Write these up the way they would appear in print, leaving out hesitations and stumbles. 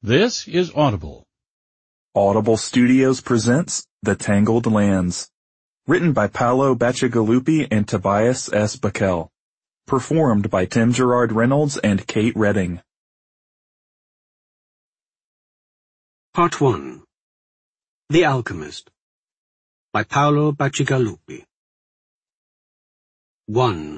This is Audible. Audible Studios presents The Tangled Lands. Written by Paolo Bacigalupi and Tobias S. Bakel. Performed by Tim Gerard Reynolds and Kate Redding. Part 1. The Alchemist by Paolo Bacigalupi. 1.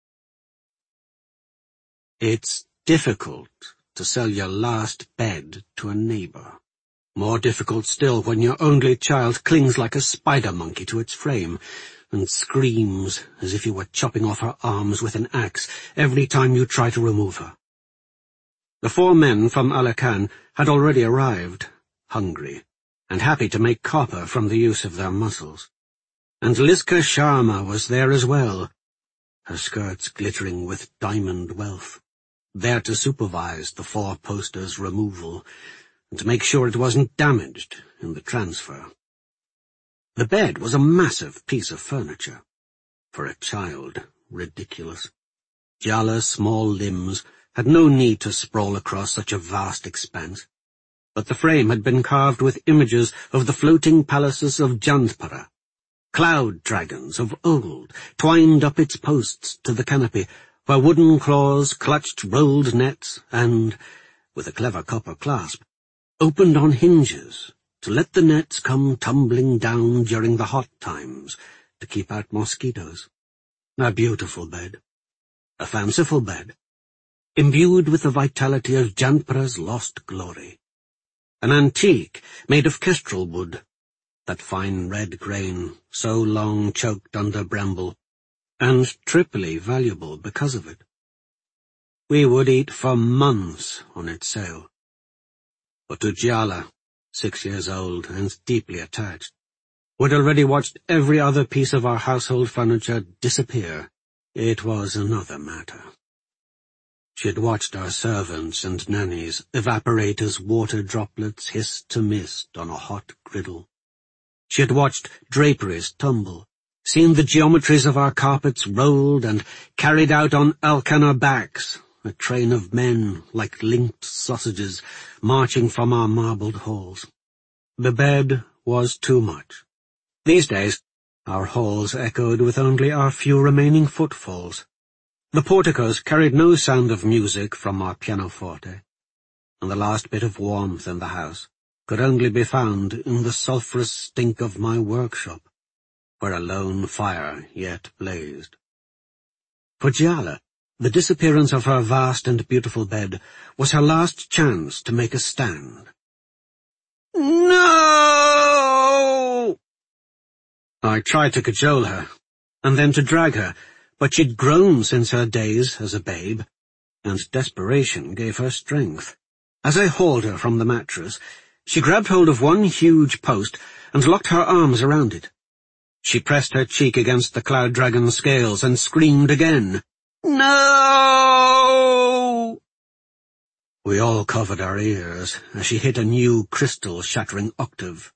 It's difficult to sell your last bed to a neighbor. More difficult still when your only child clings like a spider monkey to its frame and screams as if you were chopping off her arms with an axe every time you try to remove her. The 4 men from Alakan had already arrived, hungry, and happy to make copper from the use of their muscles. And Liska Sharma was there as well, her skirts glittering with diamond wealth, there to supervise the 4 posters' removal and to make sure it wasn't damaged in the transfer. The bed was a massive piece of furniture. For a child, ridiculous. Jala's small limbs had no need to sprawl across such a vast expanse, but the frame had been carved with images of the floating palaces of Jantpara. Cloud dragons of old twined up its posts to the canopy, where wooden claws clutched rolled nets and, with a clever copper clasp, opened on hinges to let the nets come tumbling down during the hot times to keep out mosquitoes. A beautiful bed. A fanciful bed, imbued with the vitality of Jantpara's lost glory. An antique made of kestrel wood, that fine red grain so long choked under bramble, and triply valuable because of it. We would eat for months on its sale. But Ujjala, 6 years old and deeply attached, would already watched every other piece of our household furniture disappear. It was another matter. She had watched our servants and nannies evaporate as water droplets hiss to mist on a hot griddle. She had watched draperies tumble, seen the geometries of our carpets rolled and carried out on Alcana backs, a train of men like linked sausages marching from our marbled halls. The bed was too much. These days, our halls echoed with only our few remaining footfalls. The porticos carried no sound of music from our pianoforte, and the last bit of warmth in the house could only be found in the sulphurous stink of my workshop, where a lone fire yet blazed. For Jala, the disappearance of her vast and beautiful bed was her last chance to make a stand. No! I tried to cajole her, and then to drag her, but she'd grown since her days as a babe, and desperation gave her strength. As I hauled her from the mattress, she grabbed hold of one huge post and locked her arms around it. She pressed her cheek against the cloud dragon's scales and screamed again. No! We all covered our ears as she hit a new crystal-shattering octave.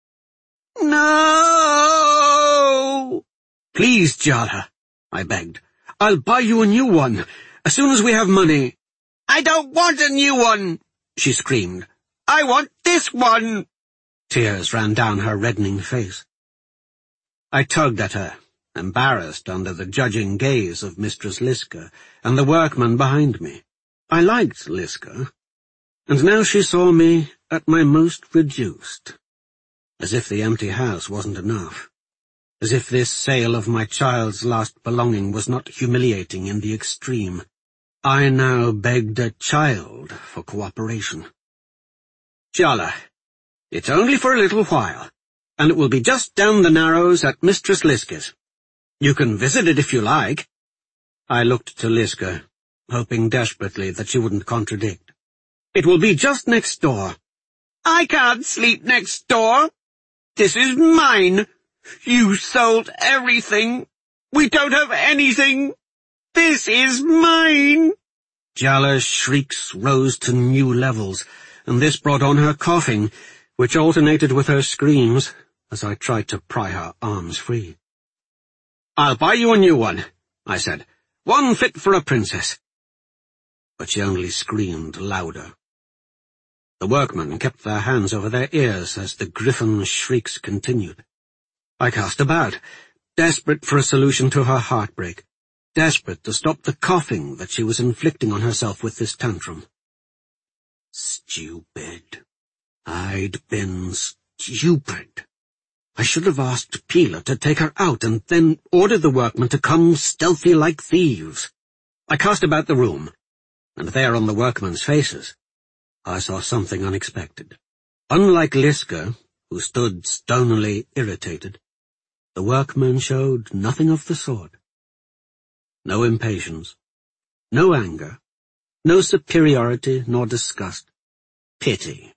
No! Please, Jala, I begged. I'll buy you a new one, as soon as we have money. I don't want a new one, she screamed. I want this one. Tears ran down her reddening face. I tugged at her, embarrassed under the judging gaze of Mistress Liska and the workman behind me. I liked Liska, and now she saw me at my most reduced. As if the empty house wasn't enough. As if this sale of my child's last belonging was not humiliating in the extreme. I now begged a child for cooperation. Jala, it's only for a little while, and it will be just down the Narrows at Mistress Liska's. You can visit it if you like. I looked to Liska, hoping desperately that she wouldn't contradict. It will be just next door. I can't sleep next door. This is mine. You sold everything. We don't have anything. This is mine. Jala's shrieks rose to new levels, and this brought on her coughing, which alternated with her screams as I tried to pry her arms free. I'll buy you a new one, I said. One fit for a princess. But she only screamed louder. The workmen kept their hands over their ears as the griffin's shrieks continued. I cast about, desperate for a solution to her heartbreak, desperate to stop the coughing that she was inflicting on herself with this tantrum. Stupid. I'd been stupid. I should have asked Pila to take her out and then ordered the workmen to come stealthy like thieves. I cast about the room, and there on the workmen's faces, I saw something unexpected. Unlike Liska, who stood stonily irritated, the workmen showed nothing of the sort. No impatience, no anger, no superiority nor disgust. Pity.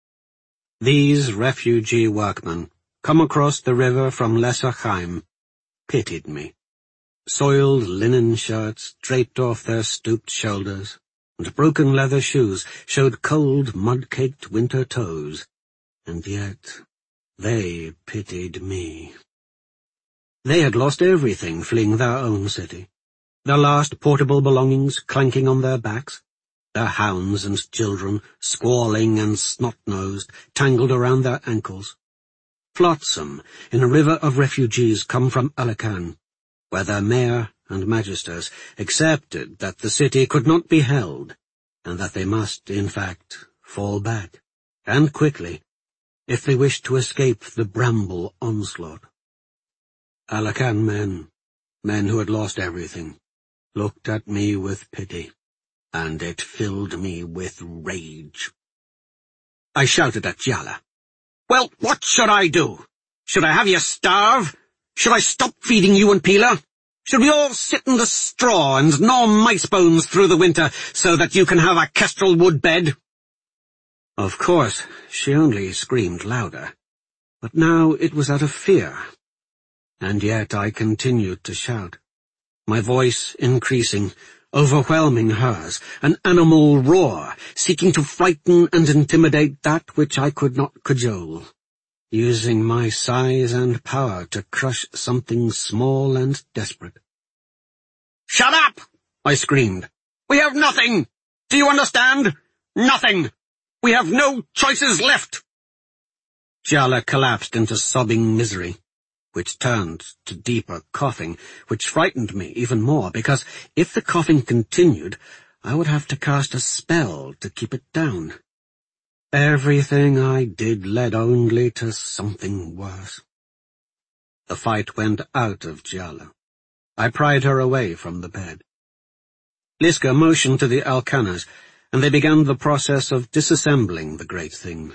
These refugee workmen, come across the river from Lesser Chaim, pitied me. Soiled linen shirts draped off their stooped shoulders, and broken leather shoes showed cold, mud-caked winter toes, and yet they pitied me. They had lost everything fleeing their own city, their last portable belongings clanking on their backs, their hounds and children, squalling and snot-nosed, tangled around their ankles. Flotsam in a river of refugees come from Alakan, where their mayor and magisters accepted that the city could not be held, and that they must, in fact, fall back, and quickly, if they wished to escape the bramble onslaught. Alakan men who had lost everything, looked at me with pity, and it filled me with rage. I shouted at Jala. "Well, what should I do? Should I have you starve? Should I stop feeding you and Pila? Should we all sit in the straw and gnaw mice bones through the winter so that you can have a kestrel wood bed?" Of course, she only screamed louder, but now it was out of fear. And yet I continued to shout, my voice increasing, overwhelming hers, an animal roar, seeking to frighten and intimidate that which I could not cajole, using my size and power to crush something small and desperate. "Shut up!" I screamed. "We have nothing! Do you understand? Nothing! We have no choices left!" Jala collapsed into sobbing misery, which turned to deeper coughing, which frightened me even more, because if the coughing continued, I would have to cast a spell to keep it down. Everything I did led only to something worse. The fight went out of Jala. I pried her away from the bed. Liska motioned to the Alkanas, and they began the process of disassembling the great thing.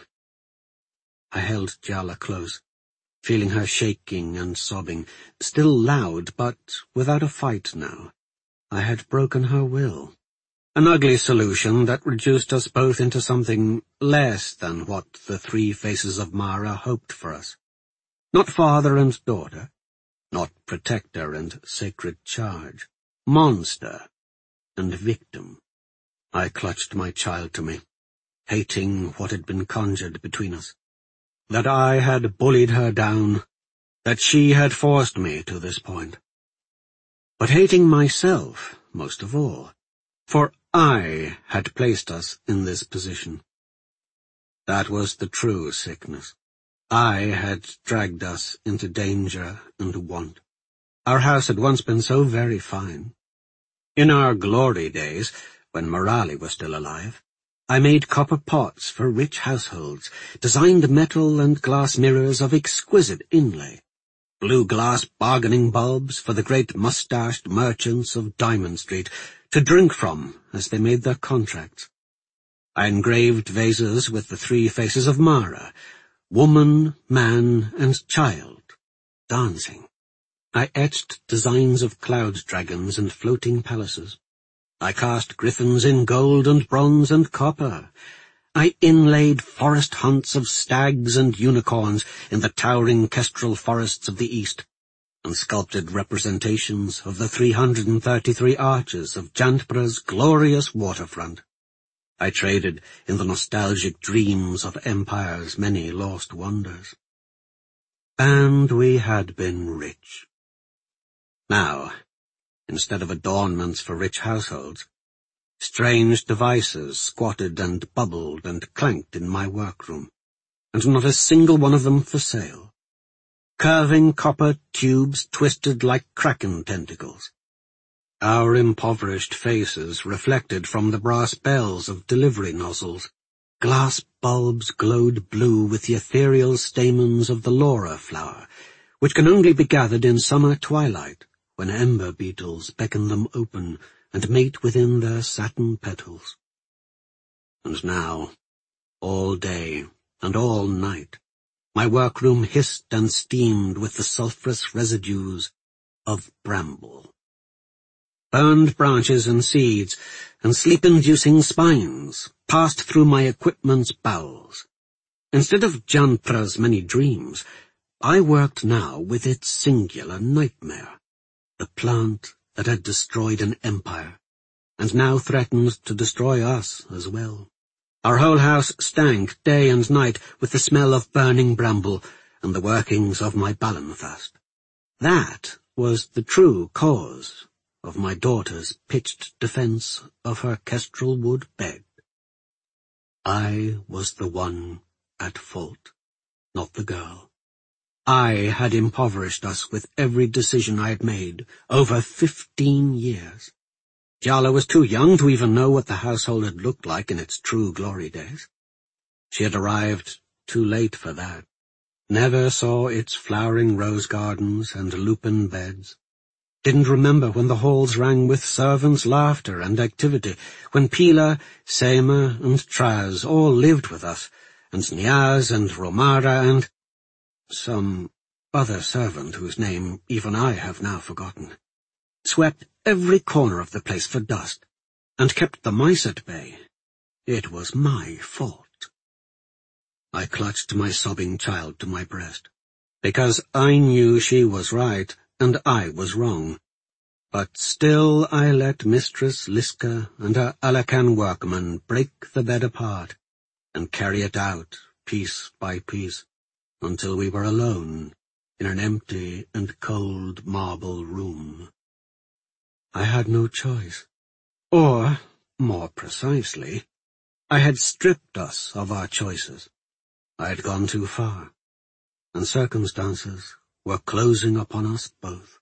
I held Jala close, feeling her shaking and sobbing, still loud, but without a fight now. I had broken her will. An ugly solution that reduced us both into something less than what the three faces of Mara hoped for us. Not father and daughter, not protector and sacred charge, monster and victim. I clutched my child to me, hating what had been conjured between us. That I had bullied her down, that she had forced me to this point. But hating myself most of all, for I had placed us in this position. That was the true sickness. I had dragged us into danger and want. Our house had once been so very fine. In our glory days, when Morali was still alive, I made copper pots for rich households, designed metal and glass mirrors of exquisite inlay, blue glass bargaining bulbs for the great mustached merchants of Diamond Street to drink from as they made their contracts. I engraved vases with the three faces of Mara, woman, man, and child, dancing. I etched designs of cloud dragons and floating palaces. I cast griffins in gold and bronze and copper. I inlaid forest hunts of stags and unicorns in the towering kestrel forests of the east, and sculpted representations of the 333 arches of Jantpra's glorious waterfront. I traded in the nostalgic dreams of empire's many lost wonders. And we had been rich. Now, instead of adornments for rich households, Strange devices squatted and bubbled and clanked in my workroom, and not a single one of them for sale. Curving copper tubes twisted like kraken tentacles. Our impoverished faces reflected from the brass bells of delivery nozzles. Glass bulbs glowed blue with the ethereal stamens of the laura flower, which can only be gathered in summer twilight, when ember beetles beckon them open and mate within their satin petals. And now, all day and all night, my workroom hissed and steamed with the sulphurous residues of bramble. Burned branches and seeds and sleep-inducing spines passed through my equipment's bowels. Instead of Jantra's many dreams, I worked now with its singular nightmare, the plant that had destroyed an empire, and now threatened to destroy us as well. Our whole house stank day and night with the smell of burning bramble and the workings of my Balenfast. That was the true cause of my daughter's pitched defence of her kestrel wood bed. I was the one at fault, not the girl. I had impoverished us with every decision I had made over 15 years. Jala was too young to even know what the household had looked like in its true glory days. She had arrived too late for that, never saw its flowering rose gardens and lupin beds, didn't remember when the halls rang with servants' laughter and activity, when Pila, Seima, and Traz all lived with us, and Niaz and Romara and some other servant whose name even I have now forgotten, swept every corner of the place for dust, and kept the mice at bay. It was my fault. I clutched my sobbing child to my breast, because I knew she was right and I was wrong. But still I let Mistress Liska and her Alakan workmen break the bed apart and carry it out piece by piece, until we were alone in an empty and cold marble room. I had no choice. Or, more precisely, I had stripped us of our choices. I had gone too far, and circumstances were closing upon us both.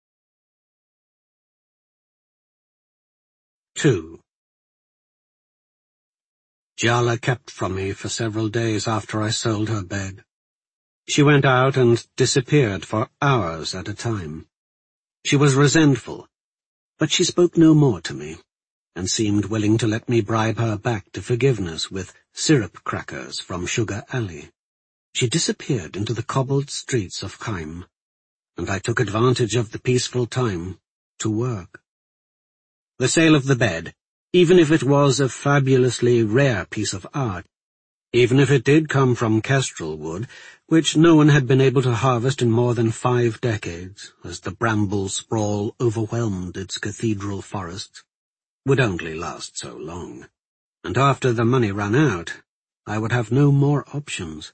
2. Jala kept from me for several days after I sold her bed. She went out and disappeared for hours at a time. She was resentful, but she spoke no more to me, and seemed willing to let me bribe her back to forgiveness with syrup crackers from Sugar Alley. She disappeared into the cobbled streets of Kaim, and I took advantage of the peaceful time to work. The sale of the bed, even if it was a fabulously rare piece of art, even if it did come from kestrel wood, which no one had been able to harvest in more than 5 decades, as the bramble sprawl overwhelmed its cathedral forests, would only last so long, and after the money ran out, I would have no more options.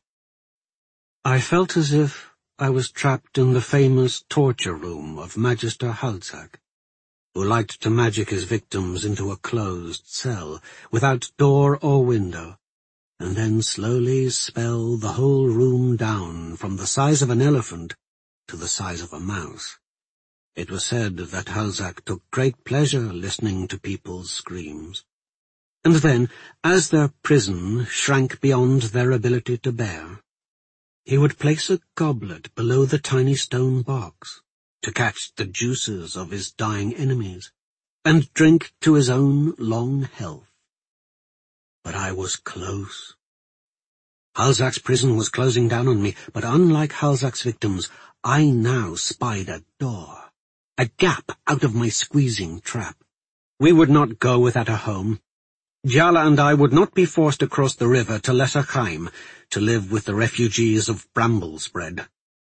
I felt as if I was trapped in the famous torture room of Magister Halzak, who liked to magic his victims into a closed cell, without door or window, and then slowly spell the whole room down from the size of an elephant to the size of a mouse. It was said that Halzak took great pleasure listening to people's screams. And then, as their prison shrank beyond their ability to bear, he would place a goblet below the tiny stone box to catch the juices of his dying enemies, and drink to his own long health. But I was close. Halzak's prison was closing down on me, but unlike Halzak's victims, I now spied a door, a gap out of my squeezing trap. We would not go without a home. Jala and I would not be forced across the river to Lesser Kaim to live with the refugees of Bramblespread.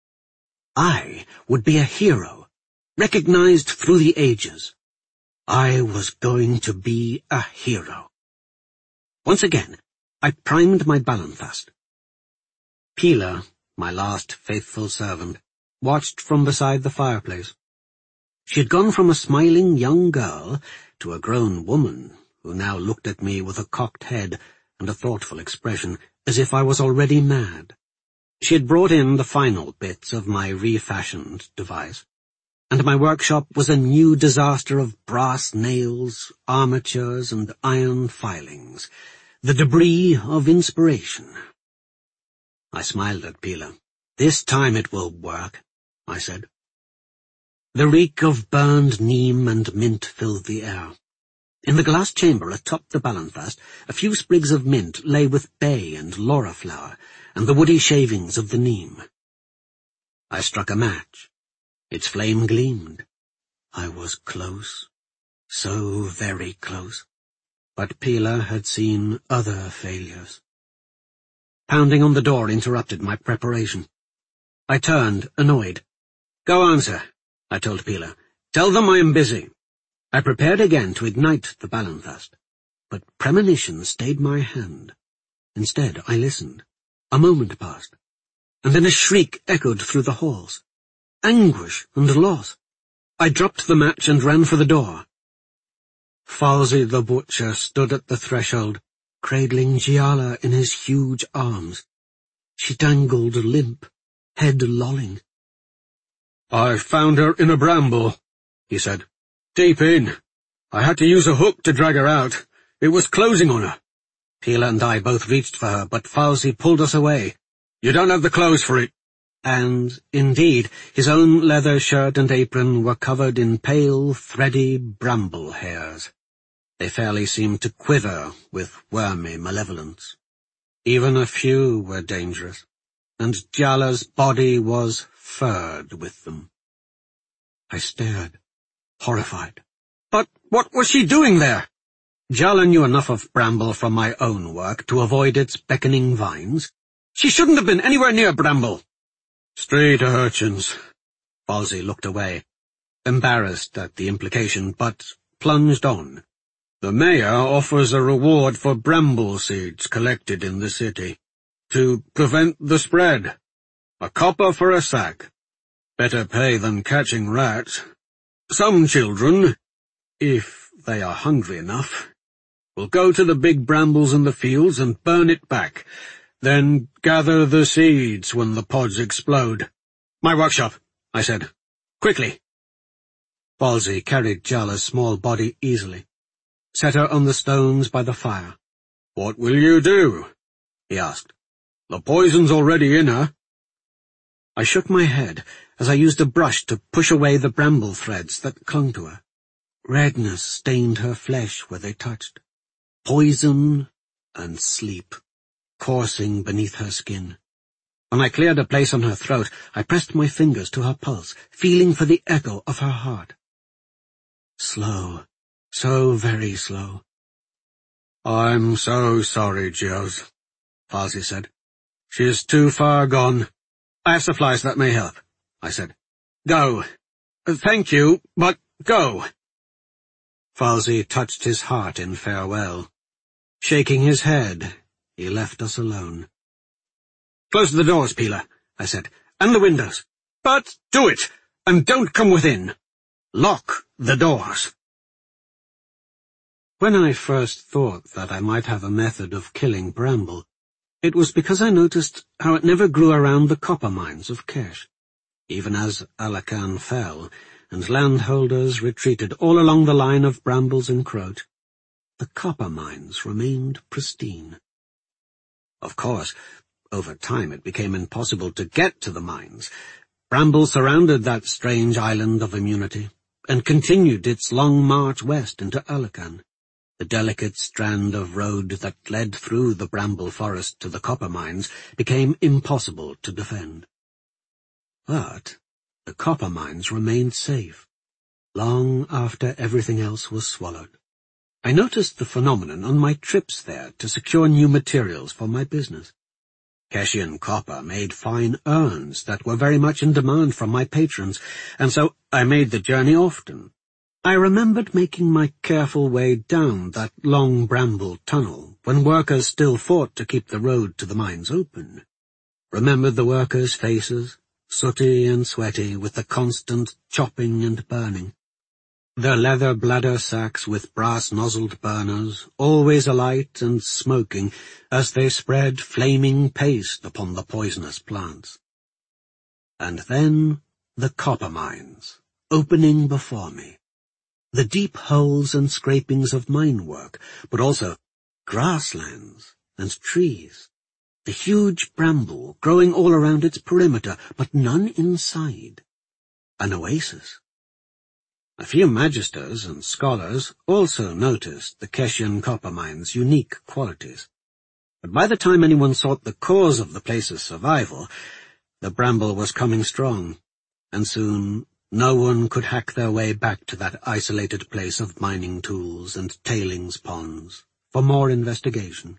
I would be a hero, recognized through the ages. I was going to be a hero. Once again, I primed my Balenfast. Pila, my last faithful servant, watched from beside the fireplace. She had gone from a smiling young girl to a grown woman who now looked at me with a cocked head and a thoughtful expression, as if I was already mad. She had brought in the final bits of my refashioned device, and my workshop was a new disaster of brass nails, armatures, and iron filings, the debris of inspiration. I smiled at Pila. "This time it will work," I said. The reek of burned neem and mint filled the air. In the glass chamber atop the Ballanfast, a few sprigs of mint lay with bay and laura flower, and the woody shavings of the neem. I struck a match. Its flame gleamed. I was close, so very close. But Pila had seen other failures. Pounding on the door interrupted my preparation. I turned, annoyed. "Go answer," I told Pila. "Tell them I am busy." I prepared again to ignite the Ballanfast, but premonition stayed my hand. Instead, I listened. A moment passed, and then a shriek echoed through the halls. Anguish and loss. I dropped the match and ran for the door. Falsey the butcher stood at the threshold, cradling Giala in his huge arms. She dangled limp, head lolling. "I found her in a bramble," he said. "Deep in. I had to use a hook to drag her out. It was closing on her." Pila and I both reached for her, but Falsey pulled us away. "You don't have the clothes for it." And, indeed, his own leather shirt and apron were covered in pale, thready bramble hairs. They fairly seemed to quiver with wormy malevolence. Even a few were dangerous, and Giala's body was furred with them. I stared, horrified. But what was she doing there? Giala knew enough of bramble from my own work to avoid its beckoning vines. She shouldn't have been anywhere near bramble. "Street urchins." Falsey looked away, embarrassed at the implication, but plunged on. "The mayor offers a reward for bramble seeds collected in the city, to prevent the spread. A copper for a sack. Better pay than catching rats. Some children, if they are hungry enough, will go to the big brambles in the fields and burn it back, then gather the seeds when the pods explode." "My workshop," I said. "Quickly." Falsey carried Giala's small body easily, set her on the stones by the fire. "What will you do?" he asked. "The poison's already in her." I shook my head as I used a brush to push away the bramble threads that clung to her. Redness stained her flesh where they touched. Poison and sleep coursing beneath her skin. When I cleared a place on her throat, I pressed my fingers to her pulse, feeling for the echo of her heart. Slow, so very slow. "I'm so sorry, Gios," Falsey said. "She's too far gone." "I have supplies that may help," I said. "Go." "Thank you, but go." Falsey touched his heart in farewell. Shaking his head, he left us alone. "Close the doors, Pila," I said, "and the windows. But do it, and don't come within. Lock the doors." When I first thought that I might have a method of killing bramble, it was because I noticed how it never grew around the copper mines of Kesh. Even as Alakan fell, and landholders retreated all along the line of brambles encroach, the copper mines remained pristine. Of course, over time it became impossible to get to the mines. Bramble surrounded that strange island of immunity, and continued its long march west into Alakan. The delicate strand of road that led through the bramble forest to the copper mines became impossible to defend. But the copper mines remained safe, long after everything else was swallowed. I noticed the phenomenon on my trips there to secure new materials for my business. Keshian copper made fine urns that were very much in demand from my patrons, and so I made the journey often. I remembered making my careful way down that long bramble tunnel when workers still fought to keep the road to the mines open. Remembered the workers' faces, sooty and sweaty with the constant chopping and burning. Their leather bladder sacks with brass-nozzled burners, always alight and smoking as they spread flaming paste upon the poisonous plants. And then the copper mines, opening before me. The deep holes and scrapings of mine work, but also grasslands and trees. The huge bramble growing all around its perimeter, but none inside. An oasis. A few magisters and scholars also noticed the Keshian copper mine's unique qualities. But by the time anyone sought the cause of the place's survival, the bramble was coming strong, and soon no one could hack their way back to that isolated place of mining tools and tailings ponds for more investigation.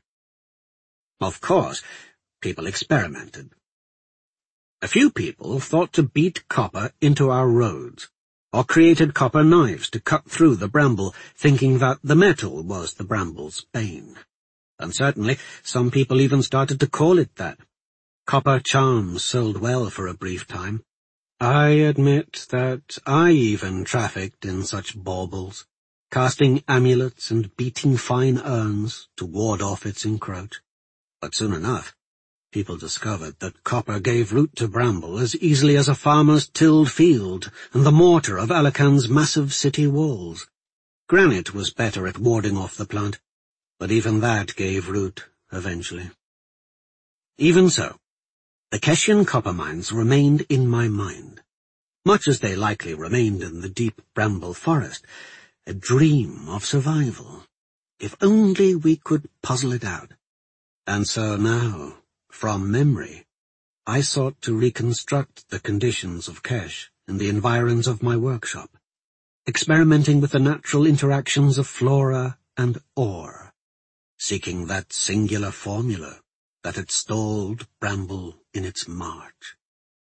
Of course, people experimented. A few people thought to beat copper into our roads, or created copper knives to cut through the bramble, thinking that the metal was the bramble's bane. And certainly some people even started to call it that. Copper charms sold well for a brief time. I admit that I even trafficked in such baubles, casting amulets and beating fine urns to ward off its encroach. But soon enough, people discovered that copper gave root to bramble as easily as a farmer's tilled field and the mortar of Alakan's massive city walls. Granite was better at warding off the plant, but even that gave root eventually. Even so, the Keshian copper mines remained in my mind, much as they likely remained in the deep bramble forest, a dream of survival, if only we could puzzle it out. And so now, from memory, I sought to reconstruct the conditions of Kesh in the environs of my workshop, experimenting with the natural interactions of flora and ore, seeking that singular formula that had stalled bramble in its march.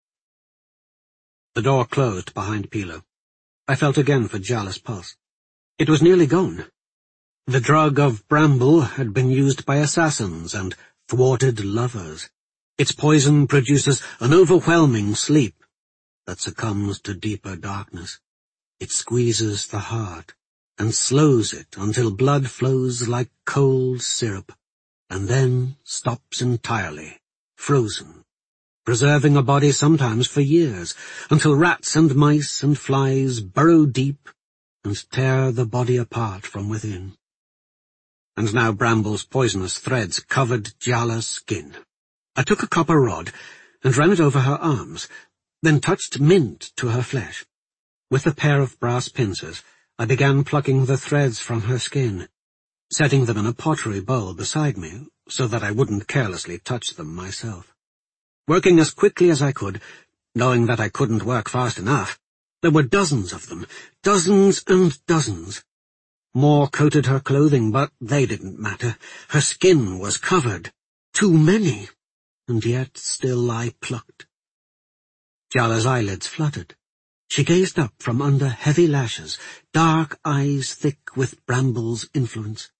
The door closed behind Pilo. I felt again for Jala's pulse. It was nearly gone. The drug of bramble had been used by assassins and thwarted lovers. Its poison produces an overwhelming sleep that succumbs to deeper darkness. It squeezes the heart and slows it until blood flows like cold syrup, and then stops entirely, frozen, preserving a body sometimes for years, until rats and mice and flies burrow deep and tear the body apart from within. And now bramble's poisonous threads covered Jala's skin. I took a copper rod and ran it over her arms, then touched mint to her flesh. With a pair of brass pincers, I began plucking the threads from her skin, setting them in a pottery bowl beside me, so that I wouldn't carelessly touch them myself. Working as quickly as I could, knowing that I couldn't work fast enough, there were dozens of them, dozens and dozens. More coated her clothing, but they didn't matter. Her skin was covered. Too many. And yet still I plucked. Jala's eyelids fluttered. She gazed up from under heavy lashes, dark eyes thick with bramble's influence.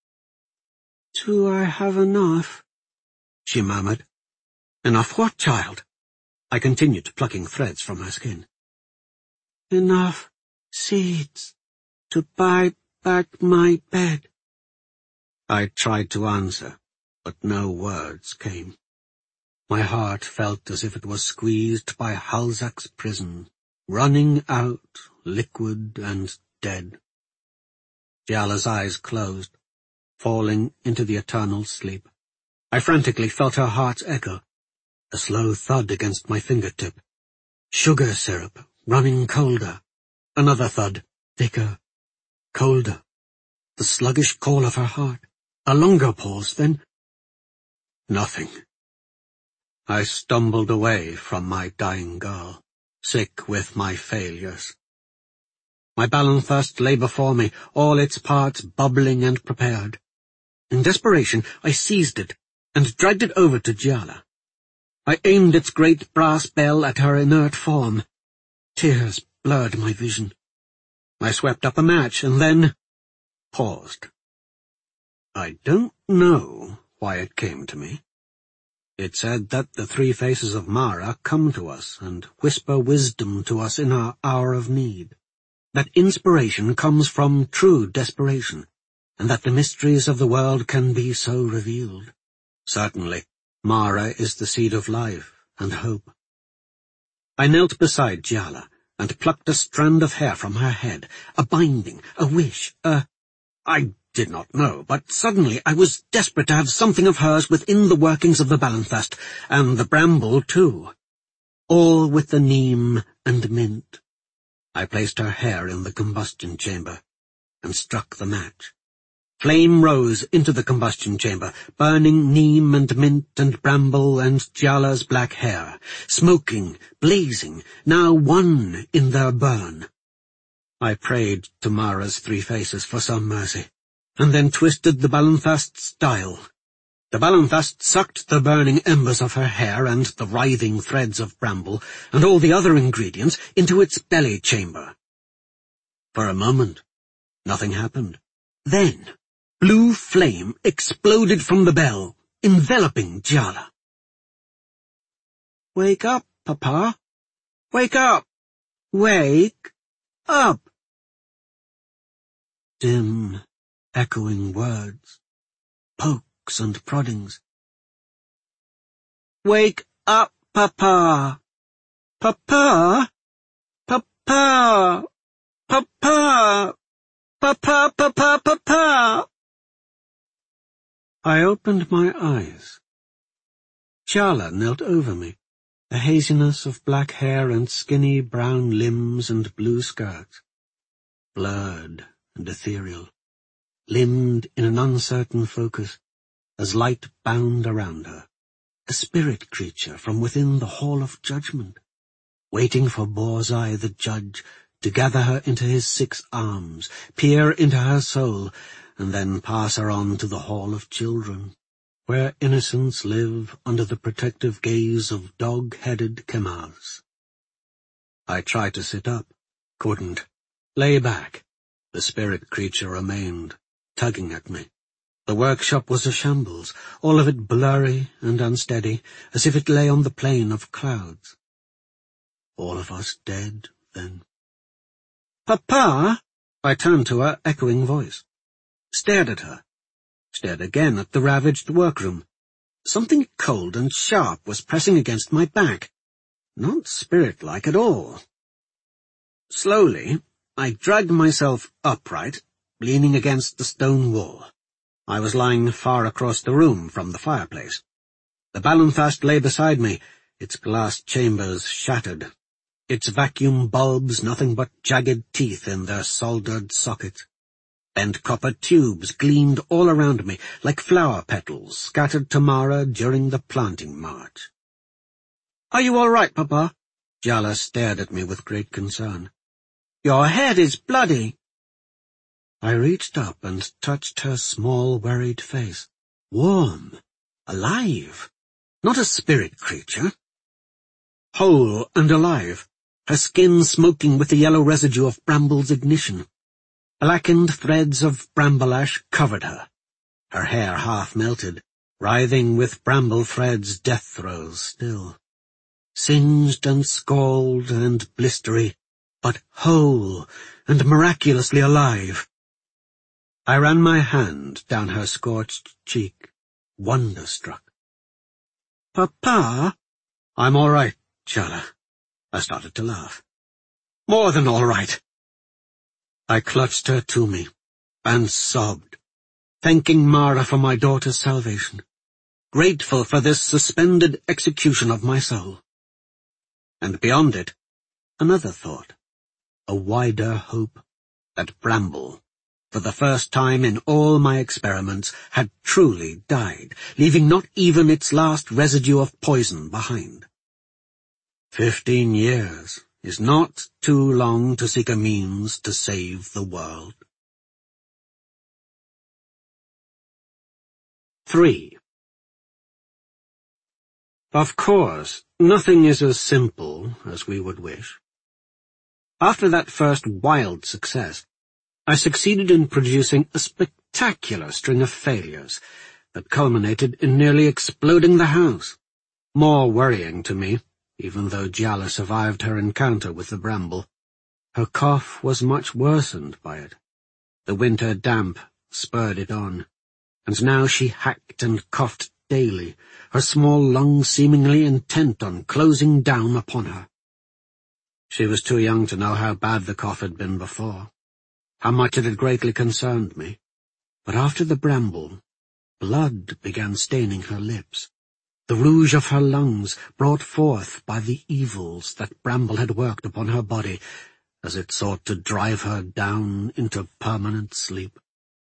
"Do I have enough?" she murmured. "Enough what, child?" I continued plucking threads from her skin. "Enough seeds to buy back my bed." I tried to answer, but no words came. My heart felt as if it was squeezed by Halzak's prison, running out, liquid and dead. Jala's eyes closed, falling into the eternal sleep. I frantically felt her heart's echo, a slow thud against my fingertip. Sugar syrup, running colder. Another thud, thicker, colder. The sluggish call of her heart. A longer pause, then nothing. I stumbled away from my dying girl, sick with my failures. My Balanthurst lay before me, all its parts bubbling and prepared. In desperation, I seized it and dragged it over to Jala. I aimed its great brass bell at her inert form. Tears blurred my vision. I swept up a match and then paused. I don't know why it came to me. It said that the three faces of Mara come to us and whisper wisdom to us in our hour of need. that inspiration comes from true desperation, and that the mysteries of the world can be so revealed. Certainly, Mara is the seed of life and hope. I knelt beside Djala and plucked a strand of hair from her head, a binding, a wish, I did not know, but suddenly I was desperate to have something of hers within the workings of the Balinfast, and the bramble too. All with the neem and mint. I placed her hair in the combustion chamber, and struck the match. Flame rose into the combustion chamber, burning neem and mint and bramble and Djala's black hair, smoking, blazing, now one in their burn. I prayed to Mara's three faces for some mercy, and then twisted the Balinfast's dial. The Balinfast sucked the burning embers of her hair and the writhing threads of bramble and all the other ingredients into its belly chamber. For a moment, nothing happened. Then, blue flame exploded from the bell, enveloping Djala. "Wake up, Papa! Wake up! Wake up!" Dim, echoing words, pokes and proddings. "Wake up, Papa! Papa! Papa! Papa! Papa, Papa, Papa!" I opened my eyes. Djala knelt over me, a haziness of black hair and skinny brown limbs and blue skirts, blurred and ethereal, limned in an uncertain focus, as light bound around her, a spirit creature from within the Hall of Judgment, waiting for Borzai the Judge to gather her into his 6 arms, peer into her soul, and then pass her on to the Hall of Children, where innocents live under the protective gaze of dog-headed Kemaz. I tried to sit up, couldn't. Lay back. The spirit creature remained, tugging at me. The workshop was a shambles, all of it blurry and unsteady, as if it lay on the plain of clouds. All of us dead, then. "Papa!" I turned to her echoing voice. Stared at her. Stared again at the ravaged workroom. Something cold and sharp was pressing against my back. Not spirit-like at all. Slowly, I dragged myself upright, leaning against the stone wall. I was lying far across the room from the fireplace. The Balinfast lay beside me, its glass chambers shattered, its vacuum bulbs nothing but jagged teeth in their soldered sockets. Bent copper tubes gleamed all around me, like flower petals scattered to Mara during the planting march. "Are you all right, Papa?" Djala stared at me with great concern. "Your head is bloody." I reached up and touched her small, worried face. Warm, alive, not a spirit creature. Whole and alive, her skin smoking with the yellow residue of Bramble's ignition. Blackened threads of bramble ash covered her, her hair half melted, writhing with bramble threads death throes still. Singed and scald and blistery, but whole and miraculously alive. I ran my hand down her scorched cheek, wonder-struck. "Papa?" "I'm all right, Djala." I started to laugh. "More than all right." I clutched her to me and sobbed, thanking Mara for my daughter's salvation, grateful for this suspended execution of my soul. And beyond it, another thought, a wider hope, that Bramble, for the first time in all my experiments, had truly died, leaving not even its last residue of poison behind. 15 years is not too long to seek a means to save the world. 3. Of course, nothing is as simple as we would wish. After that first wild success, I succeeded in producing a spectacular string of failures that culminated in nearly exploding the house. More worrying to me, even though Djala survived her encounter with the bramble. Her cough was much worsened by it. The winter damp spurred it on, and now she hacked and coughed daily, her small lungs seemingly intent on closing down upon her. She was too young to know how bad the cough had been before, how much it had greatly concerned me, but after the bramble, blood began staining her lips, the rouge of her lungs brought forth by the evils that bramble had worked upon her body as it sought to drive her down into permanent sleep.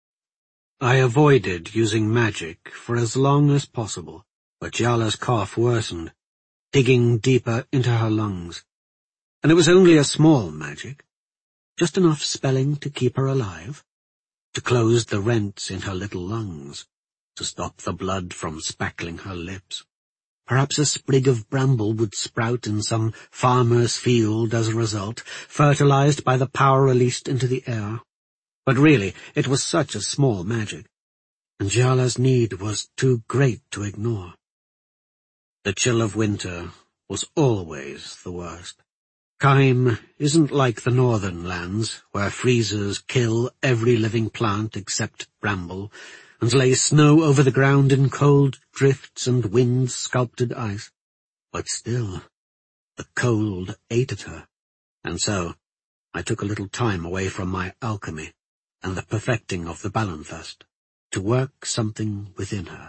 I avoided using magic for as long as possible, but Djala's cough worsened, digging deeper into her lungs. And it was only a small magic, just enough spelling to keep her alive, to close the rents in her little lungs, to stop the blood from spackling her lips. Perhaps a sprig of bramble would sprout in some farmer's field as a result, fertilized by the power released into the air. But really, it was such a small magic, and Djala's need was too great to ignore. The chill of winter was always the worst. Khaim isn't like the northern lands, where freezers kill every living plant except bramble, and lay snow over the ground in cold drifts and wind-sculpted ice. But still, the cold ate at her, and so I took a little time away from my alchemy and the perfecting of the Balanthust, to work something within her.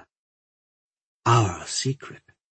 Our secret.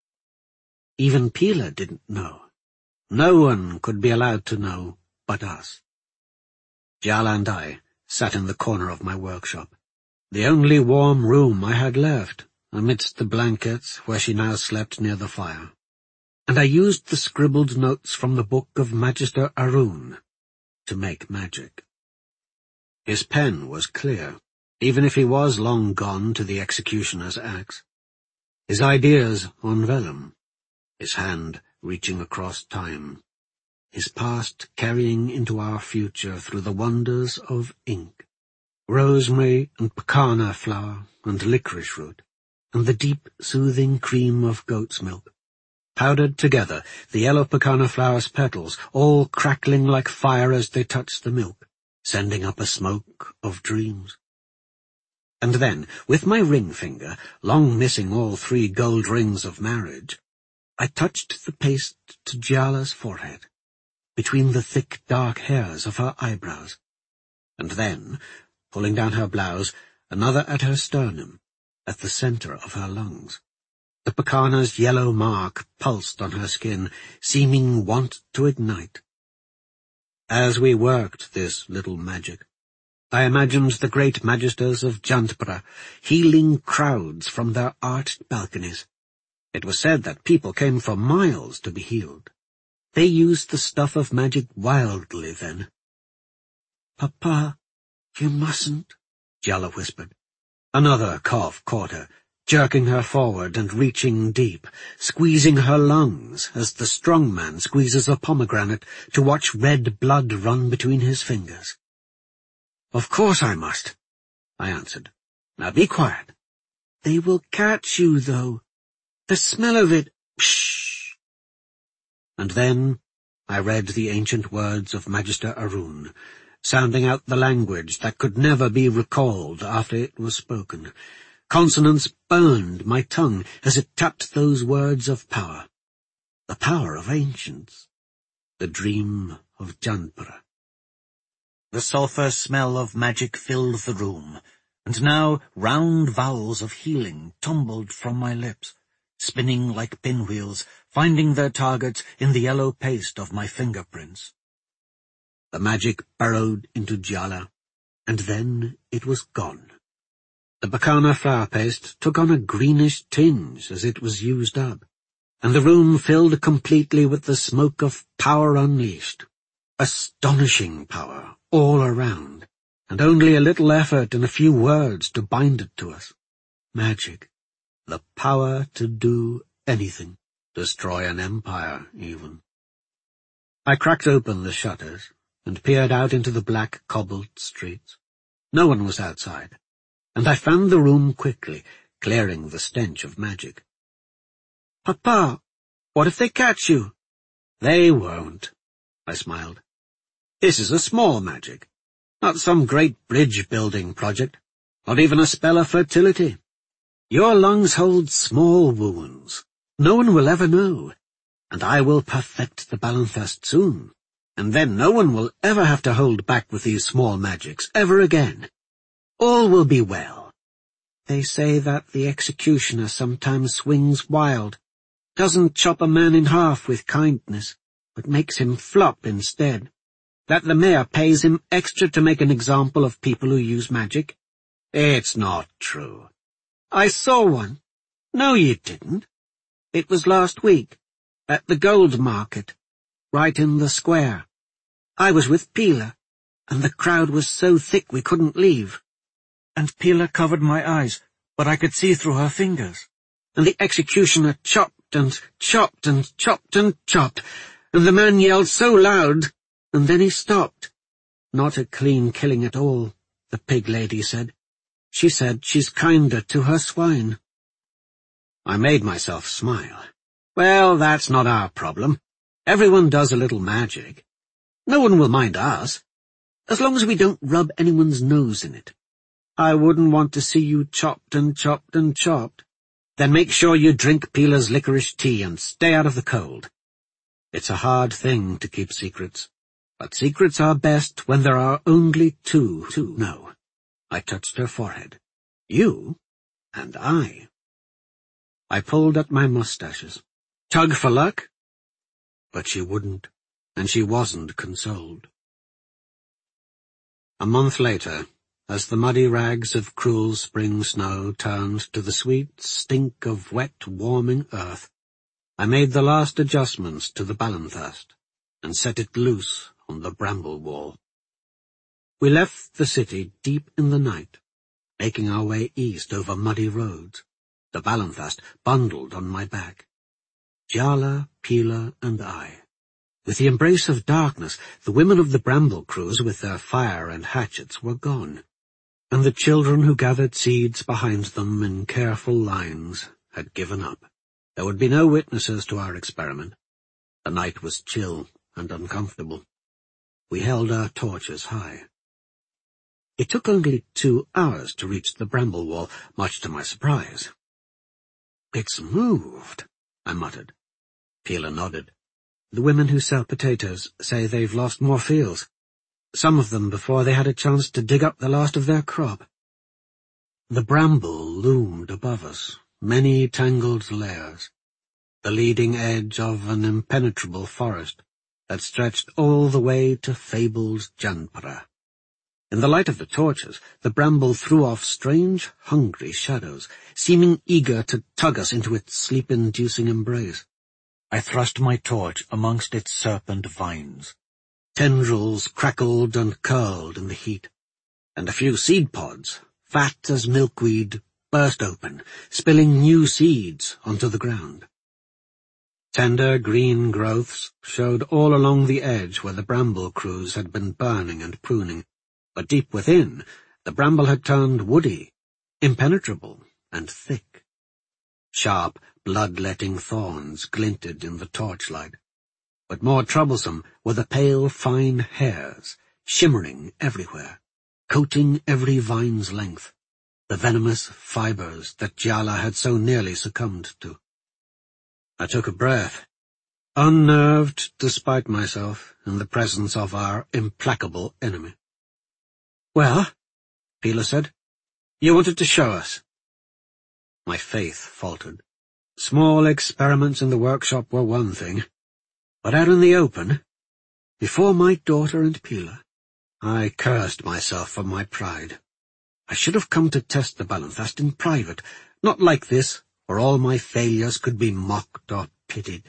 Even Pila didn't know. No one could be allowed to know but us. Djala and I sat in the corner of my workshop, the only warm room I had left, amidst the blankets where she now slept near the fire, and I used the scribbled notes from the book of Magister Arun to make magic. His pen was clear, even if he was long gone to the executioner's axe. His ideas on vellum, his hand reaching across time, his past carrying into our future through the wonders of ink, rosemary and pecana flower and licorice root, and the deep, soothing cream of goat's milk. Powdered together, the yellow pecana flower's petals, all crackling like fire as they touched the milk, sending up a smoke of dreams. And then, with my ring finger, long missing all 3 gold rings of marriage, I touched the paste to Djala's forehead, between the thick dark hairs of her eyebrows, and then, pulling down her blouse, another at her sternum, at the centre of her lungs. The pecana's yellow mark pulsed on her skin, seeming wont to ignite. As we worked this little magic, I imagined the great magisters of Jantpura healing crowds from their arched balconies. It was said that people came for miles to be healed. They used the stuff of magic wildly then. "Papa, you mustn't," Djala whispered. Another cough caught her, jerking her forward and reaching deep, squeezing her lungs as the strong man squeezes a pomegranate to watch red blood run between his fingers. "Of course I must," I answered. "Now be quiet." "They will catch you, though. The smell of it—" "Shh!" And then I read the ancient words of Magister Arun, sounding out the language that could never be recalled after it was spoken. Consonants burned my tongue as it tapped those words of power. The power of ancients. The dream of Jantpura. The sulphur smell of magic filled the room, and now round vowels of healing tumbled from my lips, spinning like pinwheels, finding their targets in the yellow paste of my fingerprints. The magic burrowed into Djala, and then it was gone. The pecana flower paste took on a greenish tinge as it was used up, and the room filled completely with the smoke of power unleashed. Astonishing power all around, and only a little effort and a few words to bind it to us. Magic. The power to do anything. Destroy an empire, even. I cracked open the shutters and peered out into the black cobbled streets. No one was outside, and I found the room quickly, clearing the stench of magic. "Papa, what if they catch you?" "They won't," I smiled. This is a small magic, not some great bridge-building project, not even a spell of fertility. Your lungs hold small wounds. No one will ever know, and I will perfect the Balanthast soon, and then no one will ever have to hold back with these small magics ever again. All will be well. They say that the executioner sometimes swings wild, doesn't chop a man in half with kindness, but makes him flop instead. That the mayor pays him extra to make an example of people who use magic. It's not true. I saw one. No, you didn't. It was last week, at the gold market, right in the square. I was with Pila, and the crowd was so thick we couldn't leave. And Pila covered my eyes, but I could see through her fingers. And the executioner chopped and chopped and chopped and chopped, and the man yelled so loud, and then he stopped. Not a clean killing at all, the pig lady said. She said she's kinder to her swine. I made myself smile. Well, that's not our problem. Everyone does a little magic. No one will mind us, as long as we don't rub anyone's nose in it. I wouldn't want to see you chopped and chopped and chopped. Then make sure you drink Pila's licorice tea and stay out of the cold. It's a hard thing to keep secrets, but secrets are best when there are only two to know. I touched her forehead. You and I. I pulled at my mustaches. Tug for luck? But she wouldn't, and she wasn't consoled. A month later, as the muddy rags of cruel spring snow turned to the sweet stink of wet, warming earth, I made the last adjustments to the Balanthast and set it loose on the bramble wall. We left the city deep in the night, making our way east over muddy roads, the Balanthast bundled on my back. Djala, Pila, and I. With the embrace of darkness, the women of the bramble crews with their fire and hatchets were gone, and the children who gathered seeds behind them in careful lines had given up. There would be no witnesses to our experiment. The night was chill and uncomfortable. We held our torches high. It took only 2 hours to reach the bramble wall, much to my surprise. "It's moved," I muttered. Pila nodded. "The women who sell potatoes say they've lost more fields, some of them before they had a chance to dig up the last of their crop." The bramble loomed above us, many tangled layers, the leading edge of an impenetrable forest that stretched all the way to fabled Janpara. In the light of the torches, the bramble threw off strange, hungry shadows, seeming eager to tug us into its sleep-inducing embrace. I thrust my torch amongst its serpent vines. Tendrils crackled and curled in the heat, and a few seed pods, fat as milkweed, burst open, spilling new seeds onto the ground. Tender green growths showed all along the edge where the bramble crews had been burning and pruning, but deep within, the bramble had turned woody, impenetrable, and thick. Sharp, blood-letting thorns glinted in the torchlight, but more troublesome were the pale, fine hairs, shimmering everywhere, coating every vine's length, the venomous fibers that Djala had so nearly succumbed to. I took a breath, unnerved despite myself in the presence of our implacable enemy. "Well," Pila said, "you wanted to show us." My faith faltered. Small experiments in the workshop were one thing, but out in the open, before my daughter and Pila, I cursed myself for my pride. I should have come to test the Balanthast in private, not like this, where all my failures could be mocked or pitied.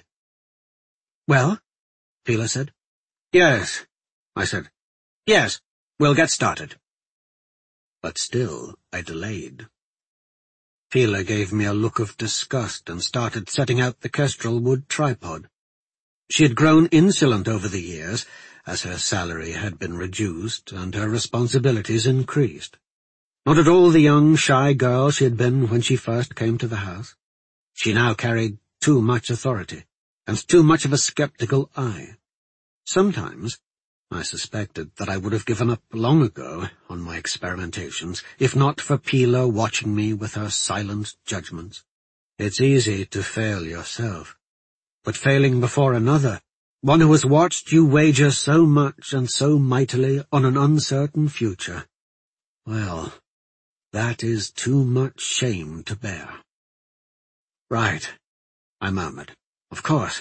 "Well?" Pila said. "Yes," I said. "Yes, we'll get started." But still I delayed. Pila gave me a look of disgust and started setting out the kestrel wood tripod. She had grown insolent over the years, as her salary had been reduced and her responsibilities increased. Not at all the young, shy girl she had been when she first came to the house. She now carried too much authority, and too much of a skeptical eye. Sometimes I suspected that I would have given up long ago on my experimentations, if not for Pila watching me with her silent judgments. It's easy to fail yourself, but failing before another, one who has watched you wager so much and so mightily on an uncertain future, well, that is too much shame to bear. Right, I murmured. Of course.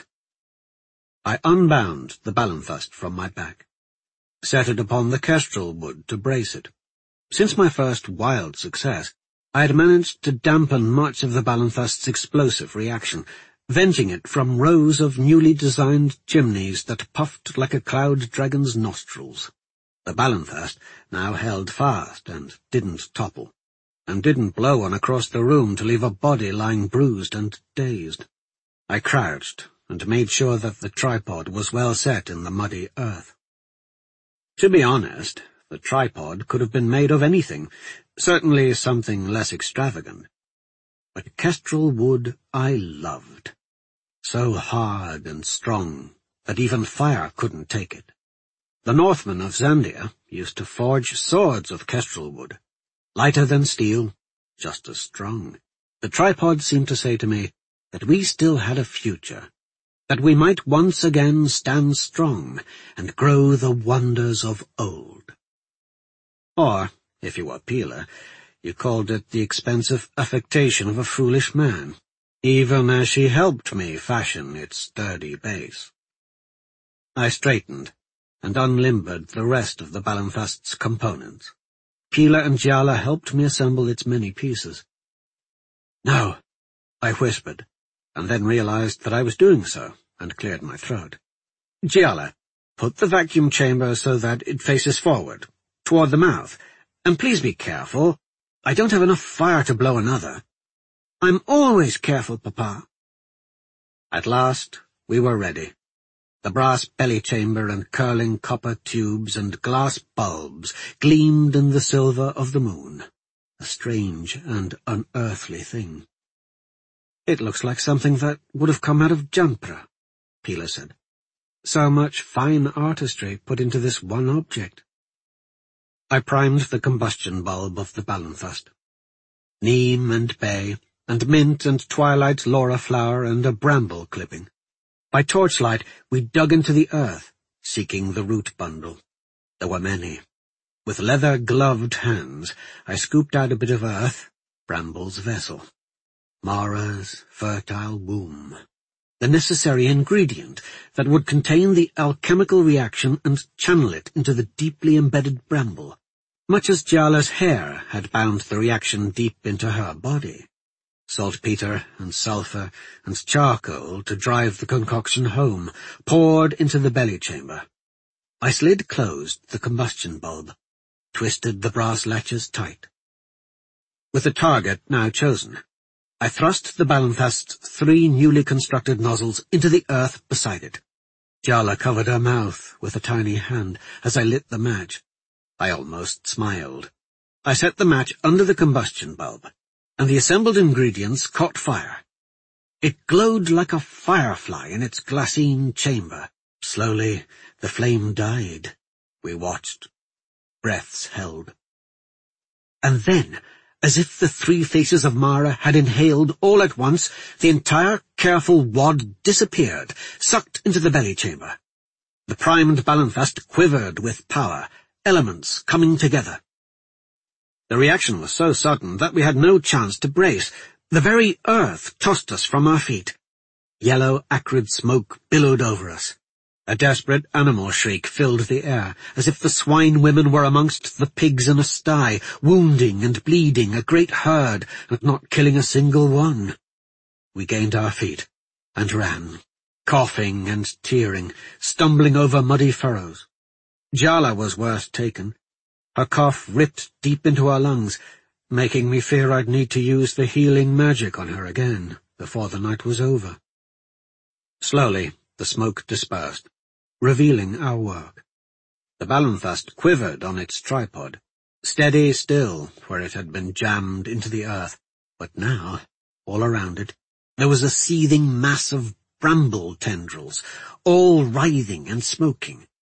I unbound the Balanthust from my back, set it upon the kestrel wood to brace it. Since my first wild success, I had managed to dampen much of the Balanthust's explosive reaction, venting it from rows of newly designed chimneys that puffed like a cloud dragon's nostrils. The Balanthust now held fast and didn't topple, and didn't blow on across the room to leave a body lying bruised and dazed. I crouched and made sure that the tripod was well set in the muddy earth. To be honest, the tripod could have been made of anything, certainly something less extravagant. But kestrel wood I loved, so hard and strong that even fire couldn't take it. The Northmen of Zandia used to forge swords of kestrel wood, lighter than steel, just as strong. The tripod seemed to say to me that we still had a future, that we might once again stand strong and grow the wonders of old. Or, if you were Pila, you called it the expensive affectation of a foolish man, even as she helped me fashion its sturdy base. I straightened and unlimbered the rest of the Balanthust's components. Pila and Djala helped me assemble its many pieces. "No," I whispered, and then realized that I was doing so, and cleared my throat. "Djala, put the vacuum chamber so that it faces forward, toward the mouth, and please be careful. I don't have enough fire to blow another." "I'm always careful, Papa." At last we were ready. The brass belly chamber and curling copper tubes and glass bulbs gleamed in the silver of the moon, a strange and unearthly thing. "It looks like something that would have come out of Jampra," Pila said. "So much fine artistry put into this one object." I primed the combustion bulb of the Balanthust. Neem and bay, and mint and twilight laura flower and a bramble clipping. By torchlight we dug into the earth, seeking the root bundle. There were many. With leather-gloved hands I scooped out a bit of earth, Bramble's vessel. Mara's fertile womb. The necessary ingredient that would contain the alchemical reaction and channel it into the deeply embedded bramble, much as Djala's hair had bound the reaction deep into her body. Saltpeter and sulphur and charcoal to drive the concoction home, poured into the belly chamber. I slid closed the combustion bulb, twisted the brass latches tight. With the target now chosen, I thrust the Balanthust's 3 newly constructed nozzles into the earth beside it. Djala covered her mouth with a tiny hand as I lit the match. I almost smiled. I set the match under the combustion bulb, and the assembled ingredients caught fire. It glowed like a firefly in its glassine chamber. Slowly, the flame died. We watched. Breaths held. And then, as if the 3 faces of Mara had inhaled all at once, the entire careful wad disappeared, sucked into the belly chamber. The primed Balanthust quivered with power, elements coming together. The reaction was so sudden that we had no chance to brace. The very earth tossed us from our feet. Yellow, acrid smoke billowed over us. A desperate animal shriek filled the air, as if the swine women were amongst the pigs in a sty, wounding and bleeding a great herd, and not killing a single one. We gained our feet, and ran, coughing and tearing, stumbling over muddy furrows. Djala was worse taken. Her cough ripped deep into her lungs, making me fear I'd need to use the healing magic on her again before the night was over. Slowly, the smoke dispersed, revealing our work. The Balanthust quivered on its tripod, steady still where it had been jammed into the earth, but now, all around it, there was a seething mass of bramble tendrils, all writhing and smoking.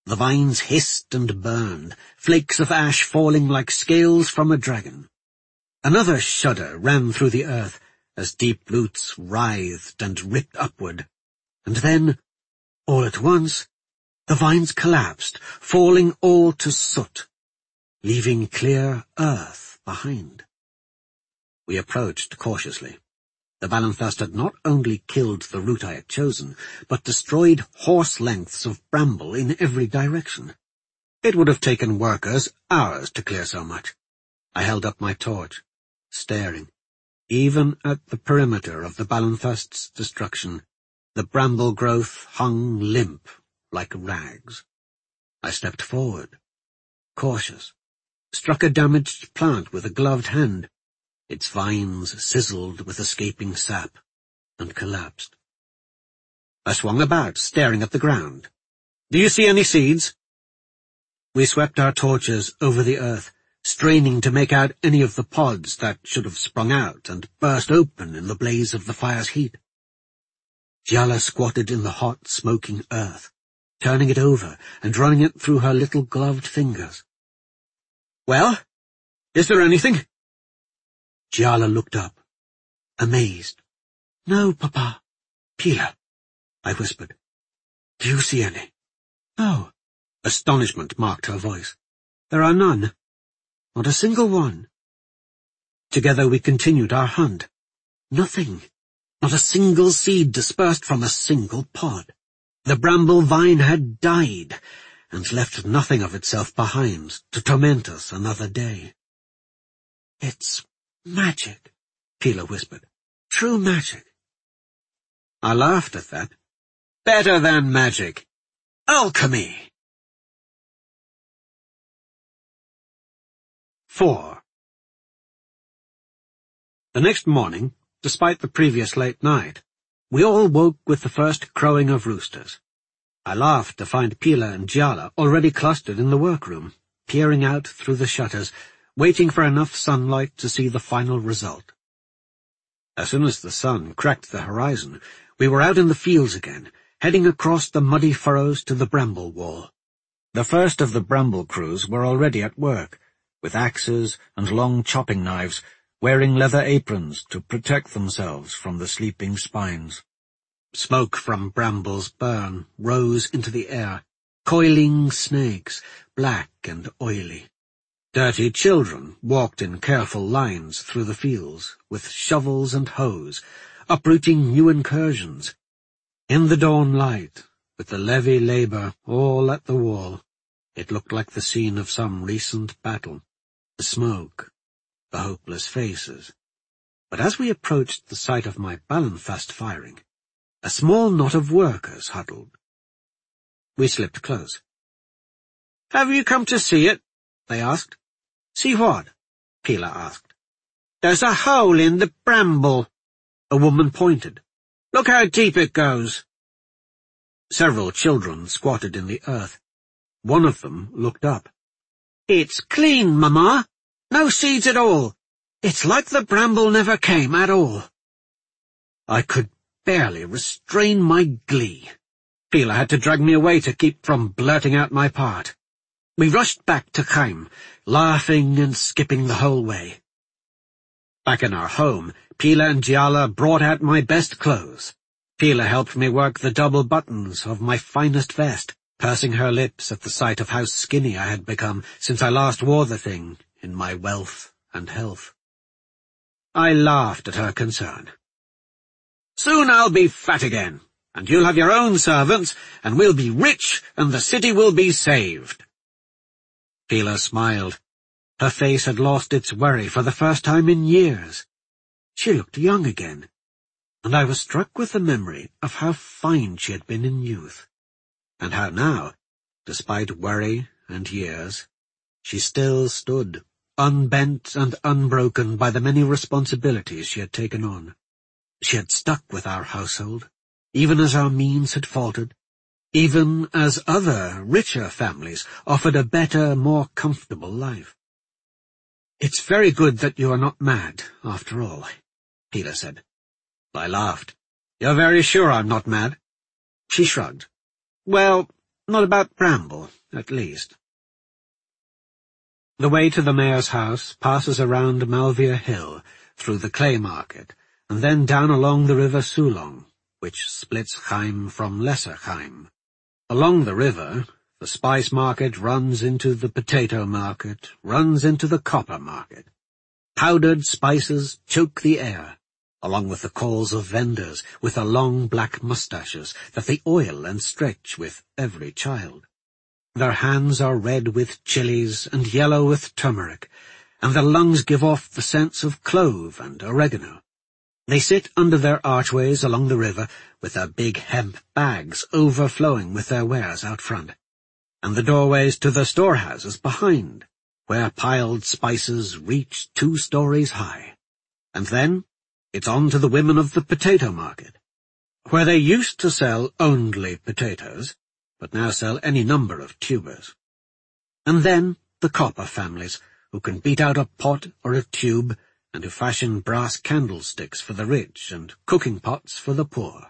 The vines hissed and burned, flakes of ash falling like scales from a dragon. Another shudder ran through the earth as deep roots writhed and ripped upward. And then, all at once, the vines collapsed, falling all to soot, leaving clear earth behind. We approached cautiously. The Balanthast had not only killed the route I had chosen, but destroyed horse lengths of bramble in every direction. It would have taken workers hours to clear so much. I held up my torch, staring. Even at the perimeter of the Balanthast's destruction, the bramble growth hung limp like rags. I stepped forward, cautious, struck a damaged plant with a gloved hand. Its vines sizzled with escaping sap, and collapsed. I swung about, staring at the ground. "Do you see any seeds?" We swept our torches over the earth, straining to make out any of the pods that should have sprung out and burst open in the blaze of the fire's heat. Djala squatted in the hot, smoking earth, turning it over and running it through her little gloved fingers. "Well, is there anything?" Djala looked up, amazed. "No, Papa." "Pila," I whispered. "Do you see any?" "No." Astonishment marked her voice. "There are none. Not a single one." Together we continued our hunt. Nothing. Not a single seed dispersed from a single pod. The bramble vine had died, and left nothing of itself behind to torment us another day. "It's magic," Pila whispered. "True magic." I laughed at that. "Better than magic. Alchemy." 4. The next morning, despite the previous late night, we all woke with the first crowing of roosters. I laughed to find Pila and Djala already clustered in the workroom, peering out through the shutters, waiting for enough sunlight to see the final result. As soon as the sun cracked the horizon, we were out in the fields again, heading across the muddy furrows to the bramble wall. The first of the bramble crews were already at work, with axes and long chopping knives, wearing leather aprons to protect themselves from the sleeping spines. Smoke from brambles burn rose into the air, coiling snakes, black and oily. Dirty children walked in careful lines through the fields, with shovels and hoes, uprooting new incursions. In the dawn light, with the levy labour all at the wall, it looked like the scene of some recent battle. The smoke, the hopeless faces. But as we approached the site of my Balanthast firing, a small knot of workers huddled. We slipped close. "Have you come to see it?" they asked. "See what?" Pila asked. "There's a hole in the bramble." A woman pointed. "Look how deep it goes." Several children squatted in the earth. One of them looked up. "It's clean, Mama. No seeds at all. It's like the bramble never came at all." I could barely restrain my glee. Pila had to drag me away to keep from blurting out my part. We rushed back to Chaim, laughing and skipping the whole way. Back in our home, Pila and Djala brought out my best clothes. Pila helped me work the double buttons of my finest vest, pursing her lips at the sight of how skinny I had become since I last wore the thing in my wealth and health. I laughed at her concern. "Soon I'll be fat again, and you'll have your own servants, and we'll be rich, and the city will be saved." Pila smiled. Her face had lost its worry for the first time in years. She looked young again, and I was struck with the memory of how fine she had been in youth, and how now, despite worry and years, she still stood, unbent and unbroken by the many responsibilities she had taken on. She had stuck with our household, even as our means had faltered, even as other, richer families offered a better, more comfortable life. "It's very good that you are not mad, after all," Pila said. I laughed. "You're very sure I'm not mad?" She shrugged. "Well, Not about Bramble, at least. The way to the mayor's house passes around Malvia Hill, through the clay market, and then down along the river Sulong, which splits Chaim from Lesser Chaim. Along the river, the spice market runs into the potato market, runs into the copper market. Powdered spices choke the air, along with the calls of vendors with the long black moustaches that they oil and stretch with every child. Their hands are red with chilies and yellow with turmeric, and their lungs give off the scents of clove and oregano. They sit under their archways along the river with their big hemp bags overflowing with their wares out front, and the doorways to the storehouses behind, where piled spices reach 2 stories high. And then it's on to the women of the potato market, where they used to sell only potatoes, but now sell any number of tubers. And then the copper families, who can beat out a pot or a tube, and who fashion brass candlesticks for the rich and cooking pots for the poor.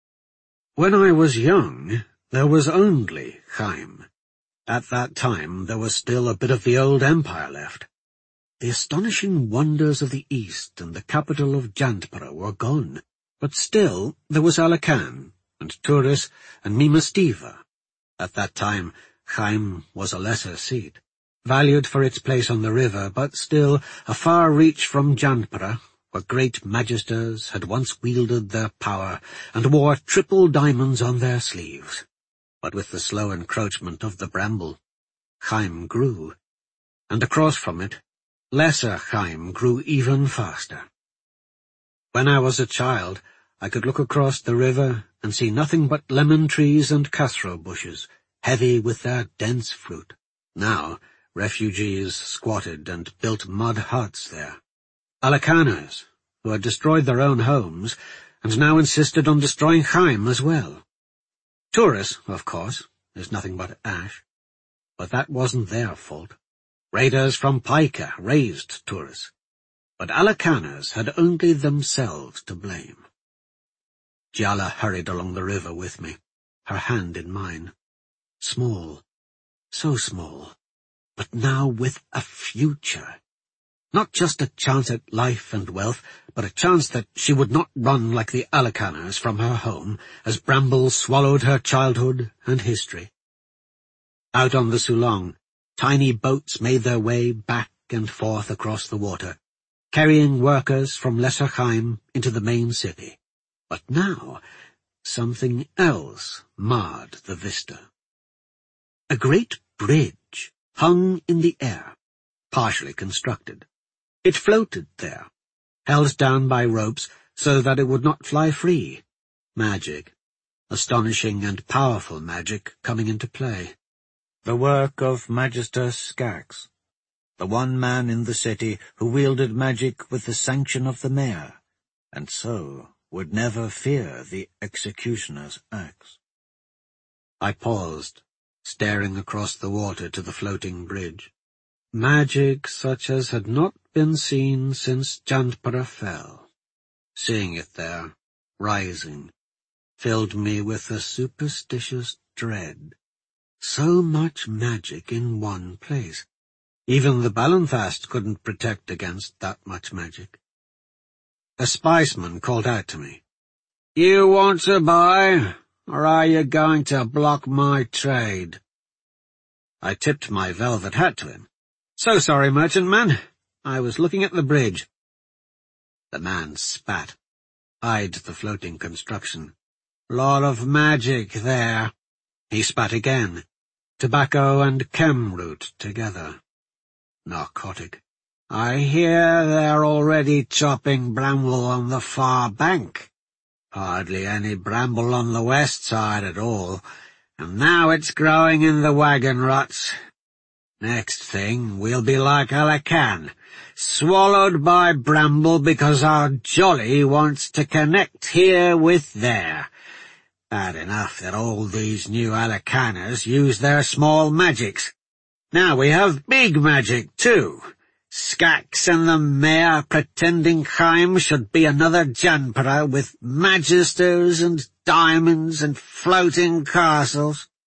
When I was young, there was only Chaim. At that time there was still a bit of the old empire left. The astonishing wonders of the East and the capital of Jantpara were gone, but still there was Alakan, and Turis, and Mimestiva. At that time Chaim was a lesser seat, valued for its place on the river, but still a far reach from Jantpara, where great magisters had once wielded their power and wore triple diamonds on their sleeves. But with the slow encroachment of the Bramble, Chaim grew, and across from it, Lesser Chaim grew even faster. When I was a child, I could look across the river and see nothing but lemon trees and casro bushes, heavy with their dense fruit. Now, refugees squatted and built mud huts there. Alakaners, who had destroyed their own homes, and now insisted on destroying Chaim as well. Turis, of course, is nothing but ash, but that wasn't their fault. Raiders from Paika razed Turis, but Alakaners had only themselves to blame. Giala hurried along the river with me, her hand in mine. Small, so small, but now with a future. Not just a chance at life and wealth, but a chance that she would not run like the Alakaners from her home, as Bramble swallowed her childhood and history. Out on the Sulong, tiny boats made their way back and forth across the water, carrying workers from Lesser Chaim into the main city. But now, something else marred the vista. A great bridge hung in the air, partially constructed. It floated there, held down by ropes so that it would not fly free. Magic, astonishing and powerful magic, coming into play. The work of Magister Skax, the one man in the city who wielded magic with the sanction of the mayor, and so would never fear the executioner's axe. I paused, staring across the water to the floating bridge. Magic such as had not been seen since Jantpara fell. Seeing it there, rising, filled me with a superstitious dread. So much magic in one place. Even the Balanthast couldn't protect against that much magic. A spiceman called out to me. "You want to buy, or are you going to block my trade?" I tipped my velvet hat to him. "So sorry, merchantman. I was looking at the bridge." The man spat, eyed the floating construction. "Lot of magic there." He spat again. Tobacco and chem root together. Narcotic. "I hear they're already chopping bramble on the far bank. Hardly any bramble on the west side at all, and now it's growing in the wagon ruts. Next thing, we'll be like Alakan, swallowed by bramble because our jolly wants to connect here with there. Bad enough that all these new Alakaners use their small magics. Now we have big magic, too. Skax and the mayor pretending Chaim should be another Jantpara with magisters and diamonds and floating castles.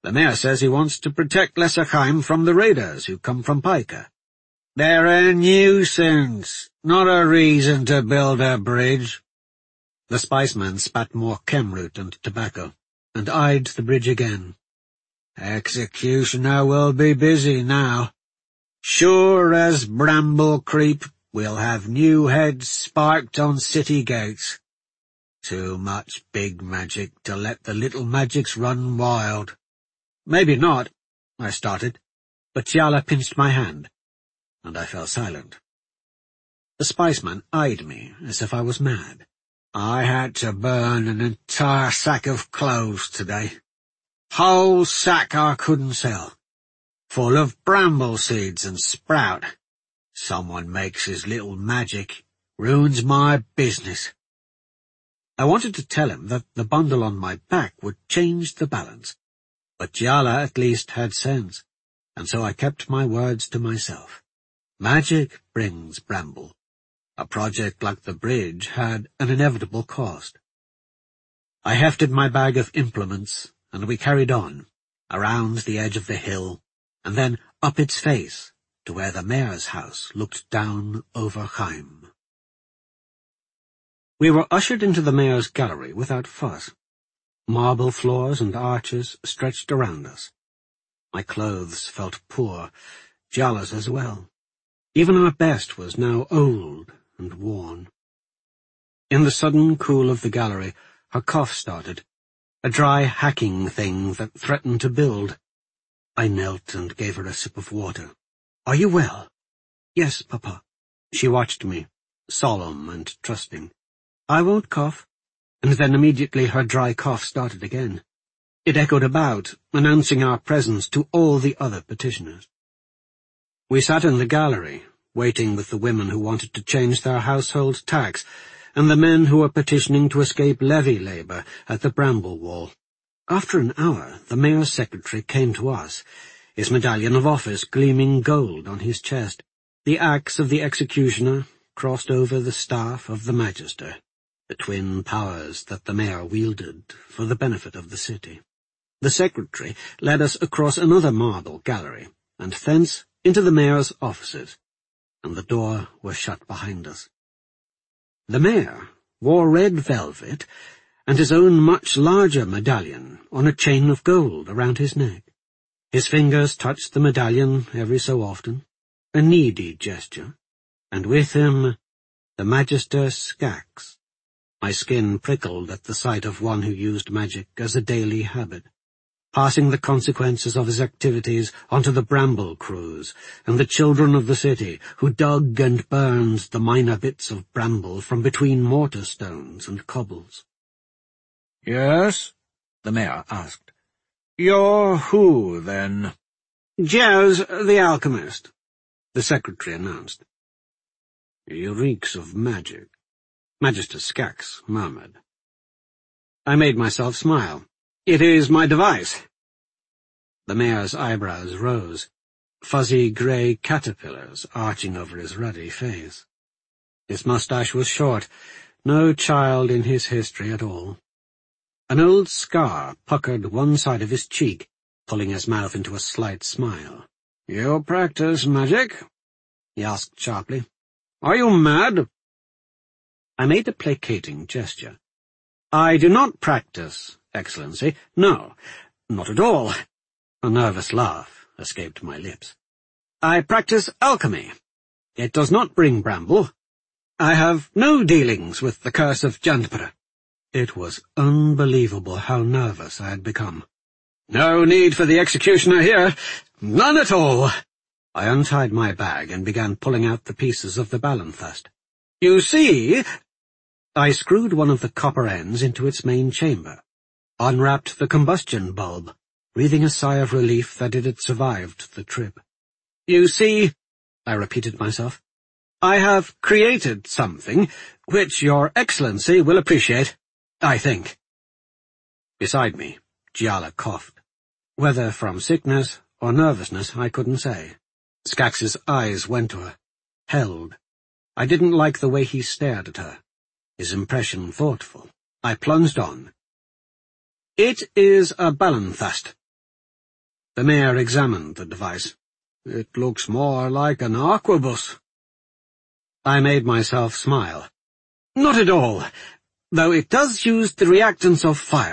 The mayor says he wants to protect Lesserheim from the raiders who come from Pica. They're a nuisance, not a reason to build a bridge. The spiceman spat more chemroot and tobacco, and eyed the bridge again. Executioner will be busy now. Sure as bramble creep, we'll have new heads sparked on city gates. Too much big magic to let the little magics run wild. Maybe not, I started, but Tjala pinched my hand, and I fell silent. The spiceman eyed me as if I was mad. I had to burn an entire sack of cloves today. Whole sack I couldn't sell. Full of bramble seeds and sprout. Someone makes his little magic, ruins my business. I wanted to tell him that the bundle on my back would change the balance, but Tjala at least had sense, and so I kept my words to myself. Magic brings bramble. A project like the bridge had an inevitable cost. I hefted my bag of implements, and we carried on, around the edge of the hill, and then up its face, to where the mayor's house looked down over Chaim. We were ushered into the mayor's gallery without fuss. Marble floors and arches stretched around us. My clothes felt poor, Tjala's as well. Even our best was now old and worn. In the sudden cool of the gallery, her cough started, a dry hacking thing that threatened to build. I knelt and gave her a sip of water. "Are you well?" "Yes, Papa." She watched me, solemn and trusting. "I won't cough." And then immediately her dry cough started again. It echoed about, announcing our presence to all the other petitioners. We sat in the gallery, waiting with the women who wanted to change their household tax, and the men who were petitioning to escape levy labour at the Bramble Wall. After an hour, the mayor's secretary came to us, his medallion of office gleaming gold on his chest. The axe of the executioner crossed over the staff of the magister, the twin powers that the mayor wielded for the benefit of the city. The secretary led us across another marble gallery, and thence into the mayor's offices, and the door was shut behind us. The mayor wore red velvet, and his own much larger medallion on a chain of gold around his neck. His fingers touched the medallion every so often, a needy gesture, and with him the Magister Skax. My skin prickled at the sight of one who used magic as a daily habit, passing the consequences of his activities onto the Bramble crews and the children of the city who dug and burned the minor bits of bramble from between mortar stones and cobbles. "Yes?" the mayor asked. "You're who, then?" "Jazz, the alchemist," the secretary announced. "He reeks of magic," Magister Skax murmured. I made myself smile. "It is my device." The mayor's eyebrows rose, fuzzy grey caterpillars arching over his ruddy face. His moustache was short, no child in his history at all. An old scar puckered one side of his cheek, pulling his mouth into a slight smile. "You practice magic?" he asked sharply. "Are you mad?" I made a placating gesture. "I do not practice, Excellency. No, not at all." A nervous laugh escaped my lips. "I practice alchemy. It does not bring bramble. I have no dealings with the curse of Jandpara." It was unbelievable how nervous I had become. "No need for the executioner here. None at all." I untied my bag and began pulling out the pieces of the Balanthast. "You see—" I screwed one of the copper ends into its main chamber, unwrapped the combustion bulb, breathing a sigh of relief that it had survived the trip. "You see," I repeated myself, "I have created something which Your Excellency will appreciate, I think." Beside me, Tjala coughed. Whether from sickness or nervousness, I couldn't say. Skax's eyes went to her, held. I didn't like the way he stared at her, his impression thoughtful. I plunged on. "It is a Balanthast. The mayor examined the device. "It looks more like an arquebus." I made myself smile. "Not at all, though it does use the reactants of fire.